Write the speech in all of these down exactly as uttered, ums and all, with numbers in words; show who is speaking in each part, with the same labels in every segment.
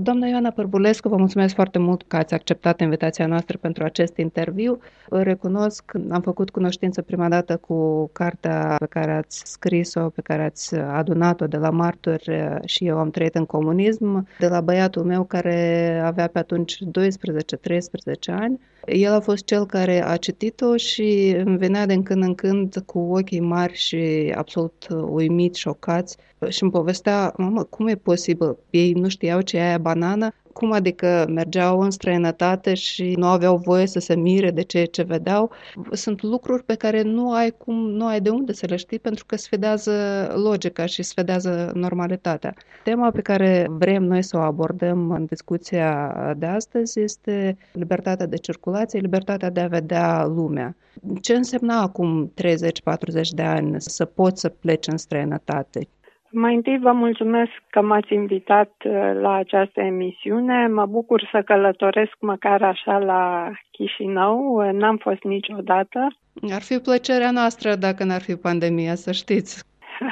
Speaker 1: Doamna Ioana Părbulescu, vă mulțumesc foarte mult că ați acceptat invitația noastră pentru acest interviu. Recunosc că am făcut cunoștință prima dată cu cartea pe care ați scris-o, pe care ați adunat-o de la martori și eu am trăit în comunism, de la băiatul meu care avea pe atunci doisprezece treisprezece ani. El a fost cel care a citit-o și îmi venea din când în când cu ochii mari și absolut uimit, șocați și îmi povestea, mamă, cum e posibil? Ei nu știau ce e aia banană? Cum adică mergeau în străinătate și nu aveau voie să se mire de ceea ce vedeau? Sunt lucruri pe care nu ai cum, nu ai de unde să le știi pentru că sfedează logica și sfedează normalitatea. Tema pe care vrem noi să o abordăm în discuția de astăzi este libertatea de circulație, libertatea de a vedea lumea. Ce însemna acum treizeci patruzeci de ani să poți să pleci în străinătate?
Speaker 2: Mai întâi vă mulțumesc că m-ați invitat la această emisiune. Mă bucur să călătoresc măcar așa la Chișinău. N-am fost niciodată.
Speaker 1: Ar fi plăcerea noastră dacă n-ar fi pandemia, să știți.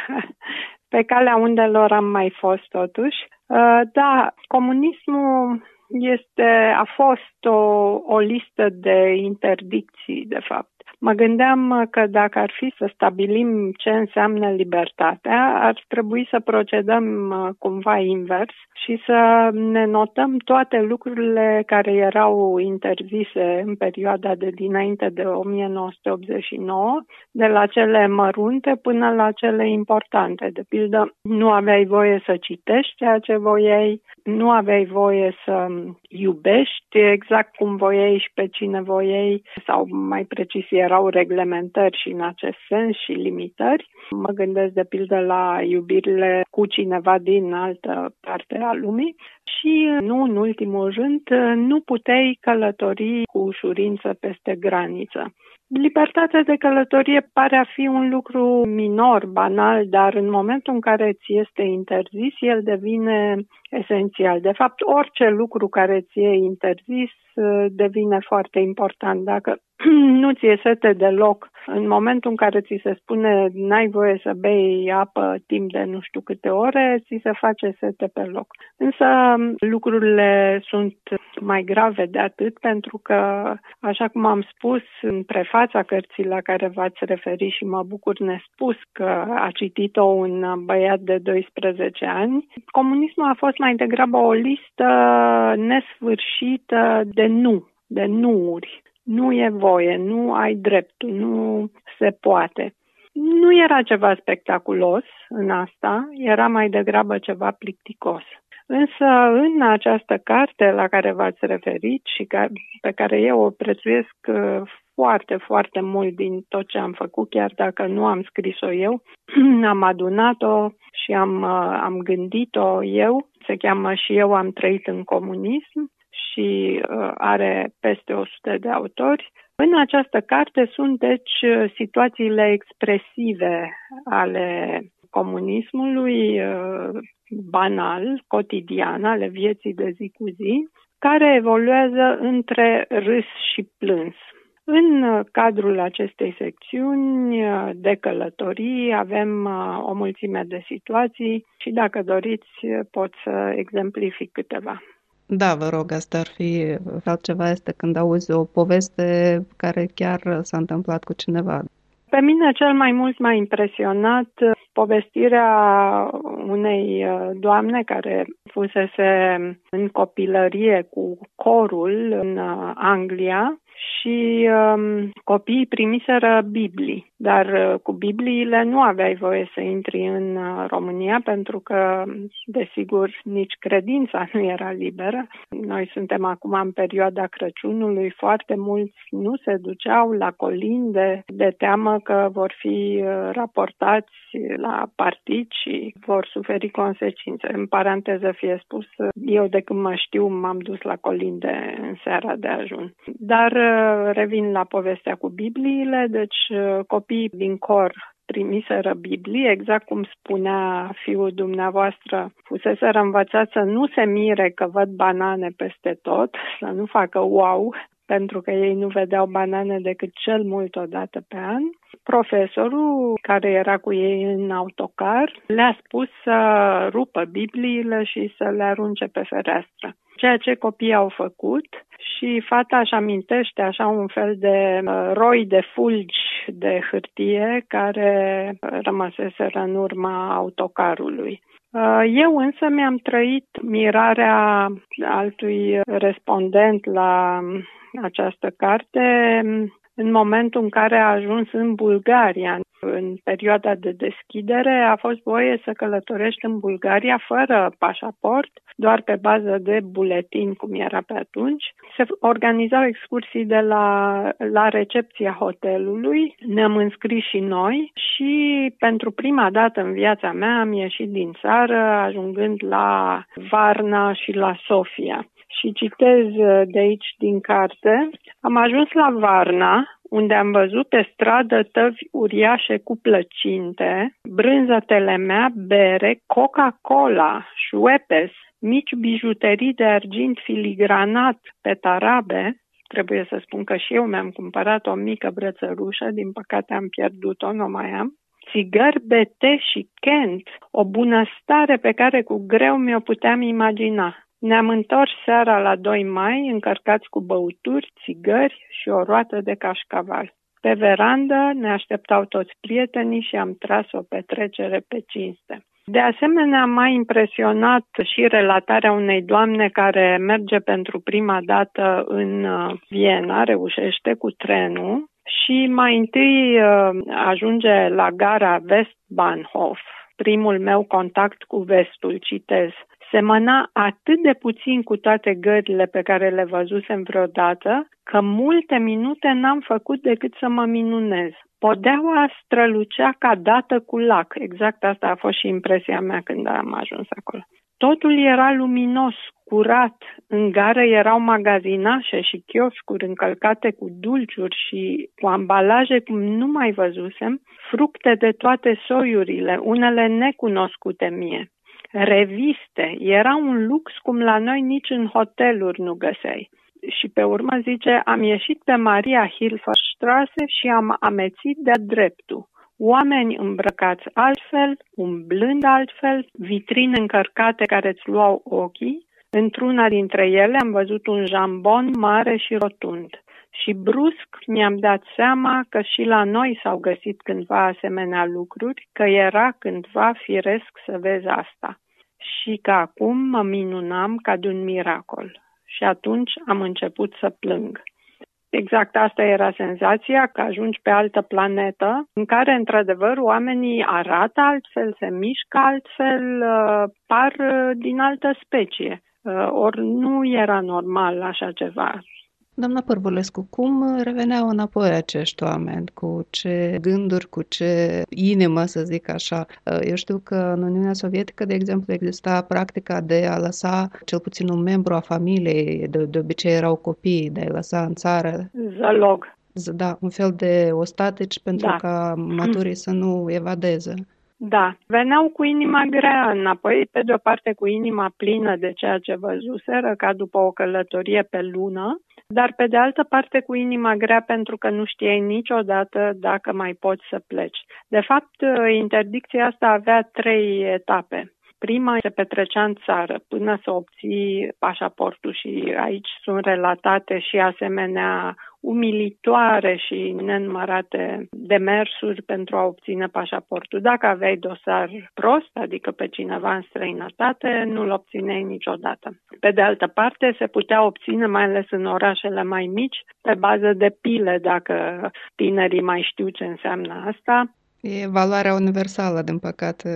Speaker 2: Pe calea undelor am mai fost totuși. Da, comunismul este, a fost o, o listă de interdicții, de fapt. Mă gândeam că dacă ar fi să stabilim ce înseamnă libertatea, ar trebui să procedăm cumva invers și să ne notăm toate lucrurile care erau interzise în perioada de dinainte de o mie nouă sute optzeci și nouă, de la cele mărunte până la cele importante. De pildă, nu aveai voie să citești ceea ce voiai, nu aveai voie să iubești exact cum voiai și pe cine voiai, sau mai precis erau reglementări și în acest sens și limitări. Mă gândesc de pildă la iubirile cu cineva din altă parte a lumii și, nu în ultimul rând, nu puteai călători cu ușurință peste graniță. Libertatea de călătorie pare a fi un lucru minor, banal, dar în momentul în care ți este interzis, el devine esențial. De fapt, orice lucru care ți e interzis devine foarte important. Dacă nu ți e sete deloc, în momentul în care ți se spune n-ai voie să bei apă timp de nu știu câte ore, ți se face sete pe loc. Însă lucrurile sunt mai grave de atât, pentru că, așa cum am spus în prefața cărții la care v-ați referit și mă bucur nespus că a citit-o un băiat de doisprezece ani, comunismul a fost mai degrabă o listă nesfârșită de nu, de nu-uri. Nu e voie, nu ai dreptul, nu se poate. Nu era ceva spectaculos în asta, era mai degrabă ceva plicticos. Însă în această carte la care v-ați referit și pe care eu o prețuiesc foarte, foarte mult din tot ce am făcut, chiar dacă nu am scris-o eu, am adunat-o și am, am gândit-o eu, se cheamă Și eu am trăit în comunism și are peste o sută de autori. În această carte sunt, deci, situațiile expresive ale comunismului, banal, cotidian, ale vieții de zi cu zi, care evoluează între râs și plâns. În cadrul acestei secțiuni de călătorii avem o mulțime de situații și, dacă doriți, pot să exemplific câteva.
Speaker 1: Da, vă rog, asta ar fi altceva este când auzi o poveste care chiar s-a întâmplat cu cineva.
Speaker 2: Pe mine cel mai mult m-a impresionat povestirea unei doamne care fusese în copilărie cu corul în Anglia și um, copiii primiseră Biblii, dar uh, cu Bibliile nu aveai voie să intri în uh, România pentru că, desigur, nici credința nu era liberă. Noi suntem acum în perioada Crăciunului, foarte mulți nu se duceau la colinde de teamă că vor fi uh, raportați la partid și vor suferi consecințe. În paranteză fie spus, eu de când mă știu m-am dus la colinde în seara de ajun. Dar revin la povestea cu Bibliile, deci copiii din cor primiseră Biblii, exact cum spunea fiul dumneavoastră, fuseseră învățați să nu se mire că văd banane peste tot, să nu facă wow, pentru că ei nu vedeau banane decât cel mult o dată pe an. Profesorul care era cu ei în autocar le-a spus să rupă Bibliile și să le arunce pe fereastră. Ceea ce copiii au făcut și fata își amintește așa un fel de roi de fulgi de hârtie care rămăseseră în urma autocarului. Eu însă mi-am trăit mirarea altui respondent la această carte în momentul în care a ajuns în Bulgaria. În perioada de deschidere a fost voie să călătorești în Bulgaria fără pașaport, doar pe bază de buletin, cum era pe atunci. Se organizau excursii de la, la recepția hotelului, ne-am înscris și noi și pentru prima dată în viața mea am ieșit din țară, ajungând la Varna și la Sofia. Și citez de aici din carte. Am ajuns la Varna, unde am văzut pe stradă tăvi uriașe cu plăcinte, brânză telemea, bere, Coca-Cola, Schweppes, mici bijuterii de argint filigranat pe tarabe. Trebuie să spun că și eu mi-am cumpărat o mică brățărușă, din păcate am pierdut-o, nu mai am. Țigări, bete și Kent, o bunăstare pe care cu greu mi-o puteam imagina. Ne-am întors seara la doi mai, încărcați cu băuturi, țigări și o roată de cașcaval. Pe verandă ne așteptau toți prietenii și am tras o petrecere pe cinste. De asemenea, m-a impresionat și relatarea unei doamne care merge pentru prima dată în Viena, reușește cu trenul și mai întâi ajunge la gara Westbahnhof. Primul meu contact cu vestul, citez, semăna atât de puțin cu toate gările pe care le văzusem vreodată, că multe minute n-am făcut decât să mă minunez. Podeaua strălucea ca dată cu lac. Exact asta a fost și impresia mea când am ajuns acolo. Totul era luminos, curat. În gară erau magazinașe și chioscuri încălcate cu dulciuri și cu ambalaje cum nu mai văzusem, fructe de toate soiurile, unele necunoscute mie. Reviste, era un lux cum la noi nici în hoteluri nu găseai. Și pe urmă zice, am ieșit pe Maria Hilferstraße și am amețit de-a dreptul. Oameni îmbrăcați altfel, umblând altfel, vitrine încărcate care îți luau ochii. Într-una dintre ele am văzut un jambon mare și rotund. Și brusc mi-am dat seama că și la noi s-au găsit cândva asemenea lucruri, că era cândva firesc să vezi asta. Și că acum mă minunam ca de un miracol. Și atunci am început să plâng. Exact asta era senzația, că ajungi pe altă planetă, în care, într-adevăr, oamenii arată altfel, se mișcă altfel, par din altă specie. Ori nu era normal așa ceva.
Speaker 1: Doamna Pârvulescu, cum reveneau înapoi acești oameni? Cu ce gânduri, cu ce inimă, să zic așa? Eu știu că în Uniunea Sovietică, de exemplu, exista practica de a lăsa cel puțin un membru a familiei, de, de obicei erau copiii, de a lăsa în țară.
Speaker 2: Zalog.
Speaker 1: Da, un fel de ostatici pentru
Speaker 2: da.
Speaker 1: ca maturii să nu evadeze.
Speaker 2: Da, veneau cu inima grea înapoi, pe de o parte cu inima plină de ceea ce văzuseră, ca după o călătorie pe lună, dar pe de altă parte cu inima grea pentru că nu știai niciodată dacă mai poți să pleci. De fapt, interdicția asta avea trei etape. Prima se petrecea în țară până să obții pașaportul și aici sunt relatate și asemenea umilitoare și nenumărate demersuri pentru a obține pașaportul. Dacă aveai dosar prost, adică pe cineva în străinătate, nu-l obțineai niciodată. Pe de altă parte, se putea obține, mai ales în orașele mai mici, pe bază de pile, dacă tinerii mai știu ce înseamnă asta.
Speaker 1: E valoarea universală, din păcate.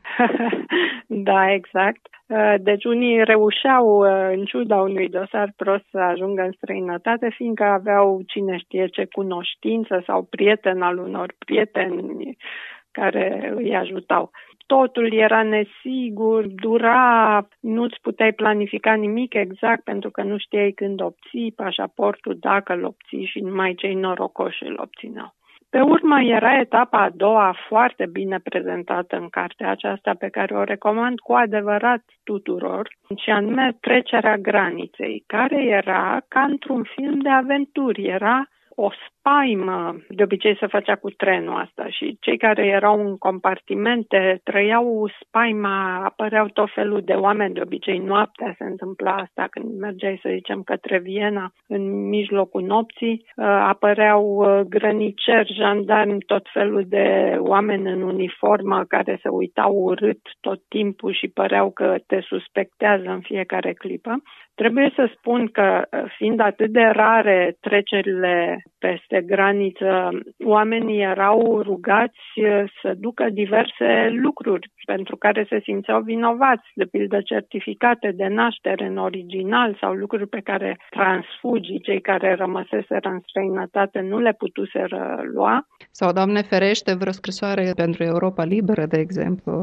Speaker 2: Da, exact. Deci unii reușeau, în ciuda unui dosar prost, să ajungă în străinătate, fiindcă aveau cine știe ce cunoștință sau prieten al unor prieteni care îi ajutau. Totul era nesigur, dura, nu-ți puteai planifica nimic exact pentru că nu știai când obții pașaportul, dacă îl obții și numai cei norocoși îl obțineau. Pe urmă era etapa a doua foarte bine prezentată în cartea aceasta pe care o recomand cu adevărat tuturor, și anume Trecerea graniței, care era ca într-un film de aventuri, era o spaimă, de obicei se făcea cu trenul asta și cei care erau în compartimente trăiau spaima, apăreau tot felul de oameni, de obicei noaptea se întâmpla asta când mergeai, să zicem, către Viena, în mijlocul nopții, apăreau grăniceri, jandarmi, tot felul de oameni în uniformă care se uitau urât tot timpul și păreau că te suspectează în fiecare clipă. Trebuie să spun că, fiind atât de rare trecerile peste graniță, oamenii erau rugați să ducă diverse lucruri pentru care se simțeau vinovați, de pildă certificate de naștere în original sau lucruri pe care transfugii, cei care rămăseseră în străinătate, nu le putuseră lua.
Speaker 1: Sau, Doamne ferește, vreo scrisoare pentru Europa Liberă, de exemplu.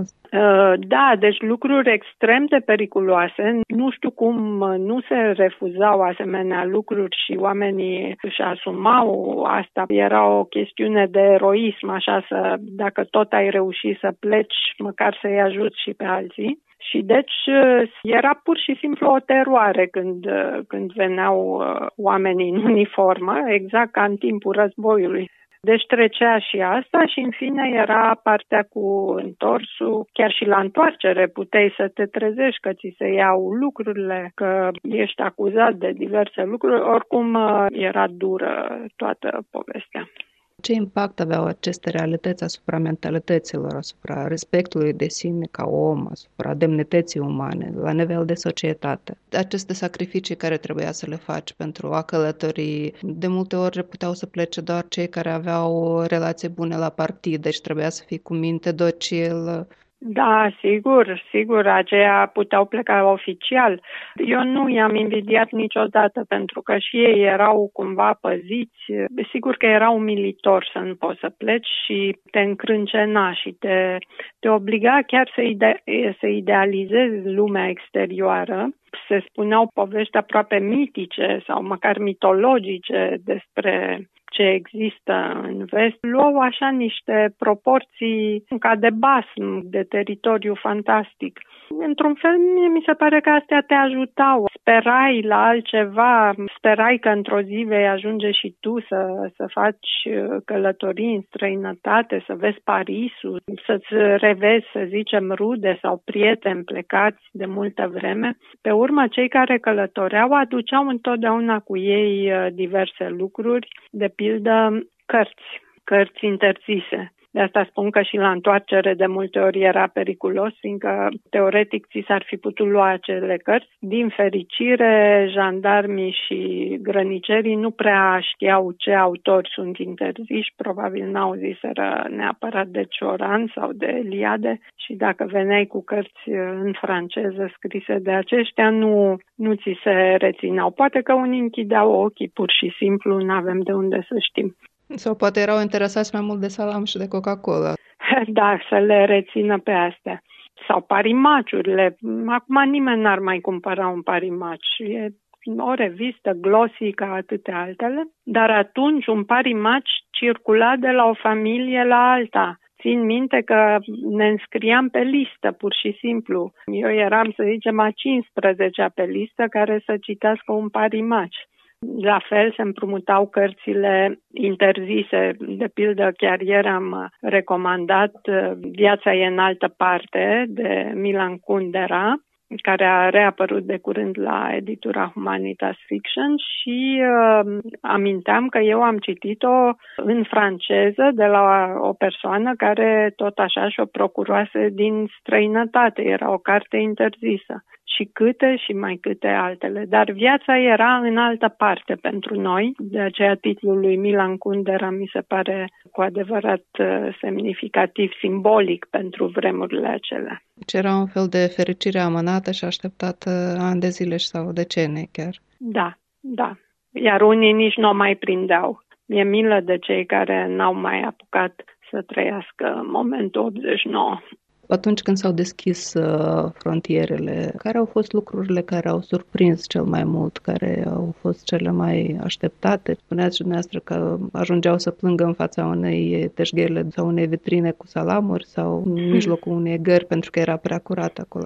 Speaker 2: Da, deci lucruri extrem de periculoase. Nu știu cum nu se refuzau asemenea lucruri și oamenii își asumau asta. Era o chestiune de eroism, așa, să, dacă tot ai reușit să pleci, măcar să-i ajuți și pe alții. Și deci era pur și simplu o teroare când, când veneau oamenii în uniformă, exact ca în timpul războiului. Deci trecea și asta și în fine era partea cu întorsul. Chiar și la întoarcere puteai să te trezești că ți se iau lucrurile, că ești acuzat de diverse lucruri. Oricum era dură toată povestea.
Speaker 1: Ce impact aveau aceste realități asupra mentalităților, asupra respectului de sine ca om, asupra demnității umane, la nivel de societate? Aceste sacrificii care trebuia să le faci pentru a călători, de multe ori puteau să plece doar cei care aveau o relație bună la partid, deci trebuia să fii cu minte docil.
Speaker 2: Da, sigur, sigur, aceia puteau pleca oficial. Eu nu i-am invidiat niciodată pentru că și ei erau cumva păziți. Sigur că era umilitor să nu poți să pleci și te încrâncena și te, te obliga chiar să, ide- să idealizezi lumea exterioară. Se spuneau povești aproape mitice sau măcar mitologice despre ce există în vest, luau așa niște proporții ca de basm, de teritoriu fantastic. Într-un fel, mie mi se pare că astea te ajutau. Sperai la altceva, sperai că într-o zi vei ajunge și tu să, să faci călătorii în străinătate, să vezi Parisul, să-ți revezi, să zicem, rude sau prieteni plecați de multă vreme. Pe urmă, cei care călătoreau aduceau întotdeauna cu ei diverse lucruri, de pildă cărți, cărți interzise. De asta spun că și la întoarcere de multe ori era periculos, fiindcă teoretic ți s-ar fi putut lua acele cărți. Din fericire, jandarmii și grănicerii nu prea știau ce autori sunt interziși, probabil n-au ziseră neapărat de Cioran sau de Eliade și dacă veneai cu cărți în franceză scrise de aceștia, nu, nu ți se rețineau. Poate că unii închideau ochii, pur și simplu, n-avem de unde să știm.
Speaker 1: Sau poate erau interesați mai mult de salam și de Coca-Cola.
Speaker 2: Da, să le rețină pe astea. Sau parimaciurile. Acum nimeni n-ar mai cumpăra un parimaci. E o revistă glossy ca atâtea altele. Dar atunci un parimaci circula de la o familie la alta. Țin minte că ne înscriam pe listă, pur și simplu. Eu eram, să zicem, a cincisprezecea pe listă care să citească un parimaci. La fel se împrumutau cărțile interzise. De pildă, chiar ieri am recomandat Viața e în altă parte, de Milan Kundera, care a reapărut de curând la editura Humanitas Fiction și uh, aminteam că eu am citit-o în franceză de la o persoană care tot așa și-o procuroase din străinătate. Era o carte interzisă. Și câte și mai câte altele. Dar viața era în altă parte pentru noi, de aceea titlul lui Milan Kundera mi se pare cu adevărat semnificativ, simbolic pentru vremurile acelea.
Speaker 1: Deci era un fel de fericire amânată și așteptată ani de zile sau decenii chiar.
Speaker 2: Da, da. Iar unii nici nu o mai prindeau. Mi-e milă de cei care n-au mai apucat să trăiască momentul optzeci și nouă.
Speaker 1: Atunci când s-au deschis uh, frontierele, care au fost lucrurile care au surprins cel mai mult, care au fost cele mai așteptate? Spuneați și dumneavoastră că ajungeau să plângă în fața unei teșghele sau unei vitrine cu salamuri sau în mijlocul unei gări pentru că era prea curat acolo.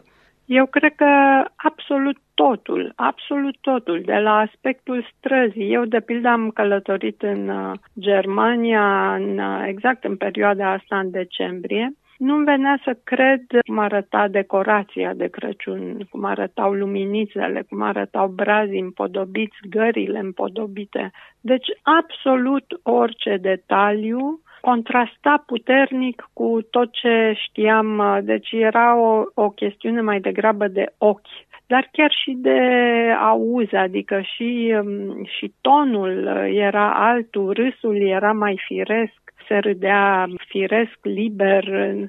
Speaker 2: Eu cred că absolut totul, absolut totul, de la aspectul străzii. Eu, de pildă, am călătorit în Germania în, exact în perioada asta, în decembrie. Nu-mi venea să cred cum arăta decorația de Crăciun, cum arătau luminițele, cum arătau brazii împodobiți, gările împodobite. Deci, absolut orice detaliu contrasta puternic cu tot ce știam. Deci era o, o chestiune mai degrabă de ochi, dar chiar și de auz, adică și, și tonul era altul, râsul era mai firesc, se râdea firesc, liber,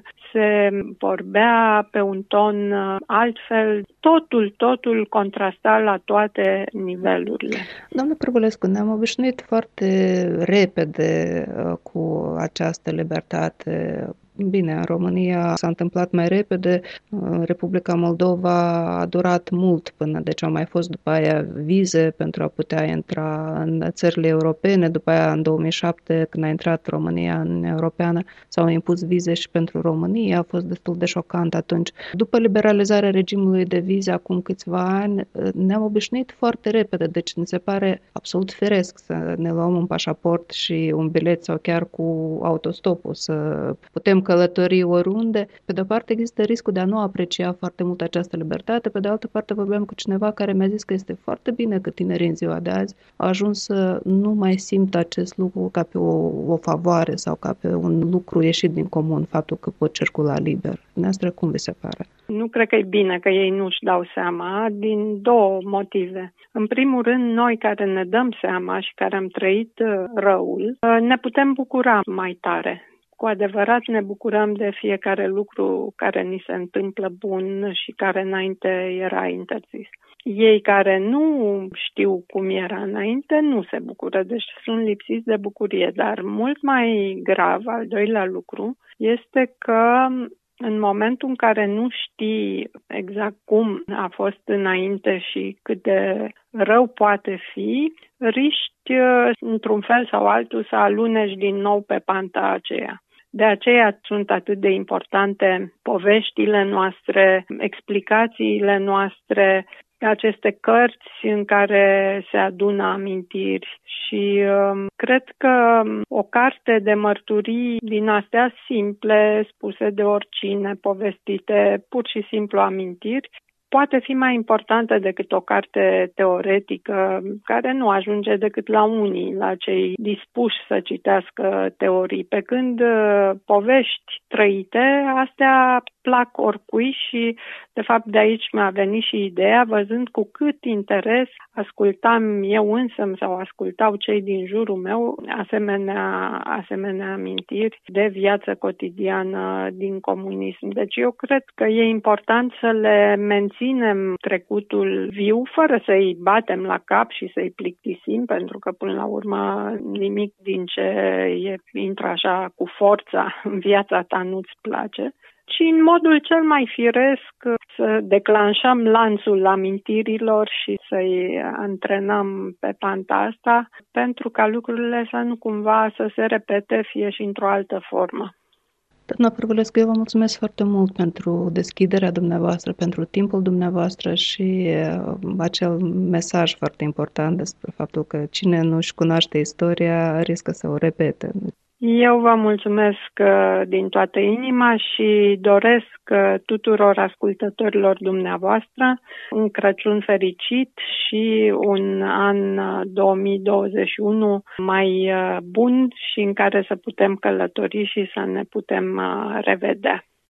Speaker 2: se vorbea pe un ton altfel. Totul, totul contrasta la toate nivelurile.
Speaker 1: Doamna Prăvălescu, ne-am obișnuit foarte repede cu această libertate. Bine, în România s-a întâmplat mai repede, Republica Moldova a durat mult până, deci au mai fost după aia vize pentru a putea intra în țările europene, după aia în două mii șapte, când a intrat România în Europeană, s-au impus vize și pentru România, a fost destul de șocant atunci. După liberalizarea regimului de vize acum câțiva ani, ne-am obișnuit foarte repede, deci mi se pare absolut firesc să ne luăm un pașaport și un bilet sau chiar cu autostopul, să putem călători oriunde. Pe de o parte există riscul de a nu aprecia foarte mult această libertate, pe de altă parte vorbeam cu cineva care mi-a zis că este foarte bine că tinerii în ziua de azi au ajuns să nu mai simtă acest lucru ca pe o, o favoare sau ca pe un lucru ieșit din comun, faptul că pot circula liber. Dumneavoastră, cum vi se pare?
Speaker 2: Nu cred că e bine că ei nu-și dau seama, din două motive. În primul rând, noi care ne dăm seama și care am trăit răul, ne putem bucura mai tare. Cu adevărat ne bucurăm de fiecare lucru care ni se întâmplă bun și care înainte era interzis. Ei care nu știu cum era înainte nu se bucură, deci sunt lipsiți de bucurie. Dar mult mai grav, al doilea lucru, este că în momentul în care nu știi exact cum a fost înainte și cât de rău poate fi, riști într-un fel sau altul să alunești din nou pe panta aceea. De aceea sunt atât de importante poveștile noastre, explicațiile noastre, aceste cărți în care se adună amintiri și um, cred că o carte de mărturii din astea simple, spuse de oricine, povestite, pur și simplu amintiri, poate fi mai importantă decât o carte teoretică care nu ajunge decât la unii, la cei dispuși să citească teorii. Pe când povești trăite, astea plac oricui și, de fapt, de aici mi-a venit și ideea, văzând cu cât interes ascultam eu însămi sau ascultau cei din jurul meu asemenea, asemenea amintiri de viață cotidiană din comunism. Deci eu cred că e important să le menținem trecutul viu, fără să-i batem la cap și să-i plictisim, pentru că, până la urmă, nimic din ce e, intră așa cu forța în viața ta nu-ți place. Și în modul cel mai firesc să declanșăm lanțul amintirilor și să-i antrenăm pe panta asta pentru ca lucrurile să nu cumva să se repete, fie și într-o altă formă.
Speaker 1: Doamna Prăvălescu, eu vă mulțumesc foarte mult pentru deschiderea dumneavoastră, pentru timpul dumneavoastră și acel mesaj foarte important despre faptul că cine nu-și cunoaște istoria riscă să o repete.
Speaker 2: Eu vă mulțumesc din toată inima și doresc tuturor ascultătorilor dumneavoastră un Crăciun fericit și un an două mii douăzeci și unu mai bun și în care să putem călători și să ne putem revedea.